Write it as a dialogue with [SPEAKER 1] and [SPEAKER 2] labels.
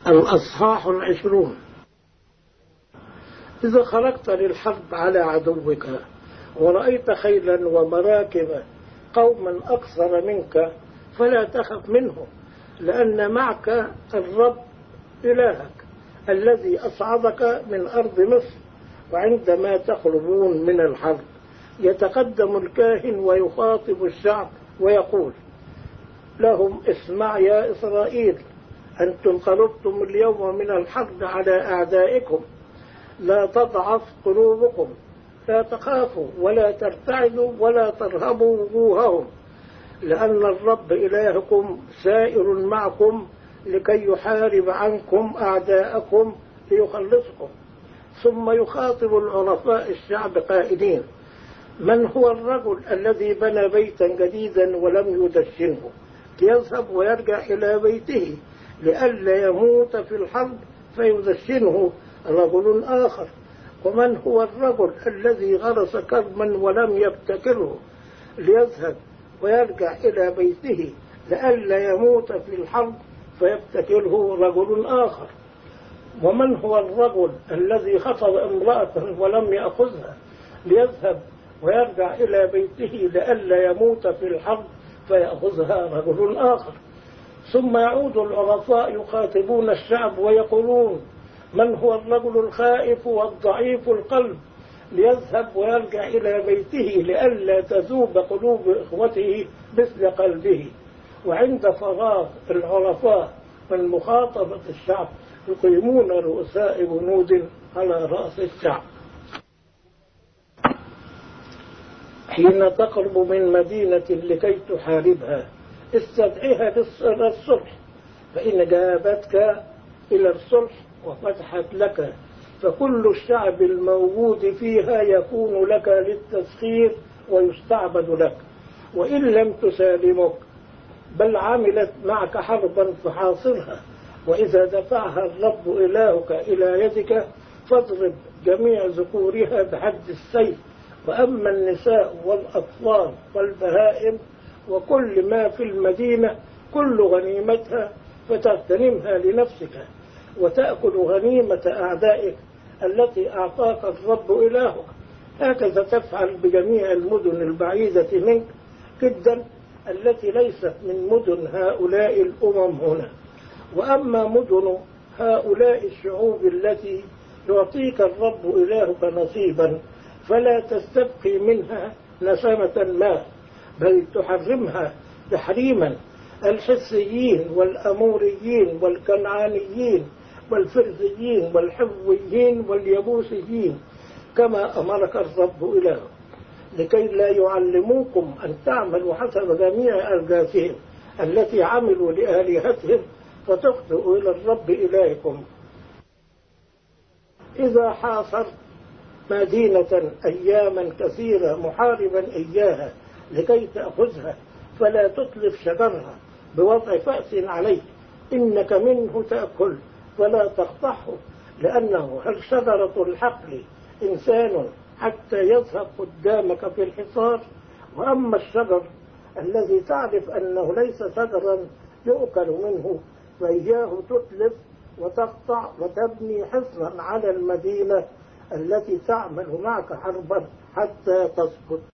[SPEAKER 1] الأصحاح 20. إذا خرجت للحرب على عدوك ورأيت خيلا ومراكب قوما أكثر منك فلا تخف منهم، لأن معك الرب إلهك الذي أصعدك من أرض مصر. وعندما تخرجون من الحرب يتقدم الكاهن ويخاطب الشعب ويقول لهم: اسمع يا إسرائيل، أنتم خرجتم اليوم من الحرب على أعدائكم، لا تضعف قلوبكم، لا تخافوا ولا ترتعدوا ولا ترهبوا وجوههم، لأن الرب إلهكم سائر معكم لكي يحارب عنكم أعداءكم ليخلصكم. ثم يخاطب العرفاء الشعب قائلين: من هو الرجل الذي بنى بيتا جديدا ولم يدشنه ليذهب ويرجع إلى بيته لئلا يموت في الحرب فيدشنه رجل آخر؟ ومن هو الرجل الذي غرس كرما ولم يبتكره ليذهب ويرجع إلى بيته لئلا يموت في الحرب فيبتكره رجل آخر؟ ومن هو الرجل الذي خطب امرأة ولم يأخذها ليذهب ويرجع إلى بيته لئلا يموت في الحرب فيأخذها رجل آخر؟ ثم يعود العرفاء يخاطبون الشعب ويقولون: من هو الرجل الخائف والضعيف القلب ليذهب ويرجع إلى بيته لئلا تذوب قلوب إخوته مثل قلبه؟ وعند فراغ العرفاء من مخاطبة الشعب يقيمون رؤساء جنود على رأس الشعب. حين تقرب من مدينة لكي تحاربها استدعيها للصلح، فإن جابتك إلى الصلح وفتحت لك فكل الشعب الموجود فيها يكون لك للتسخير ويستعبد لك. وإن لم تسالمك بل عملت معك حربا فحاصرها، وإذا دفعها الرب إلهك إلى يدك فاضرب جميع ذكورها بحد السيف، وأما النساء والأطفال والبهائم وكل ما في المدينة كل غنيمتها فتغتنمها لنفسك وتأكل غنيمة أعدائك التي أعطاك الرب إلهك. هكذا تفعل بجميع المدن البعيدة منك جدا التي ليست من مدن هؤلاء الأمم هنا. وأما مدن هؤلاء الشعوب التي يعطيك الرب إلهك نصيبا فلا تستبقي منها نسمة ما، بل تحرمها تحريما. الحسيين والأموريين والكنعانيين والفرزيين والحويين واليبوسيين كما أمرك الرب إلهك، لكي لا يعلموكم أن تعملوا حسب جميع أرجاسهم التي عملوا لآلهتهم فتخطئوا إلى الرب إلهكم. إذا حاصرت مدينة أياما كثيرة محاربا إياها لكي تأخذها فلا تتلف شجرها بوضع فأس عليه، إنك منه تأكل ولا تقطعه، لأنه شجرة الحقل إنسان حتى يذهب قدامك في الحصار. وأما الشجر الذي تعرف أنه ليس شجرا يؤكل منه فإياه تتلف وتقطع وتبني حصنا على المدينة التي تعمل معك حربا حتى تسقط.